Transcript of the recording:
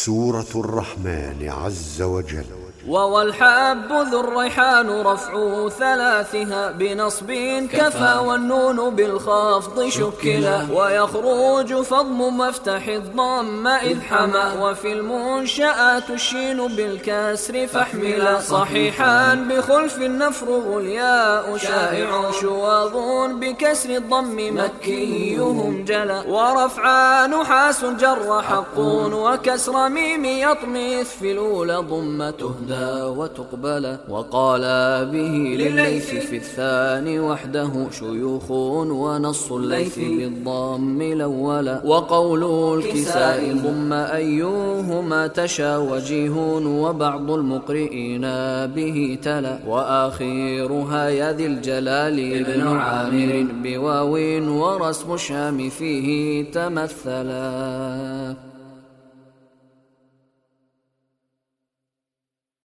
سورة الرحمن عز وجل. والحاب ذو الريحان رفع ثلاثها بنصب كفى والنون بالخفض شكلا ويخرج فضم مفتح الضم إذ حمى وفي المنشآت الشين بالكسر فاحملا صحيحا بخلف النفر الياء شائع شواظ بكسر الضم مكيهم جلا ورفع نحاس جر حق وكسر ميم يطمث في الأولى ضم تهدى وتقبل وقال به للليث في الثاني وحده شيوخ ونص الليث بالضم الأول وقول الكساء ضم أيهما تشا وجيه وبعض المقرئين به تلا وآخرها يا ذي الجلال ابن عامر بواو ورسم الشام فيه تمثلا.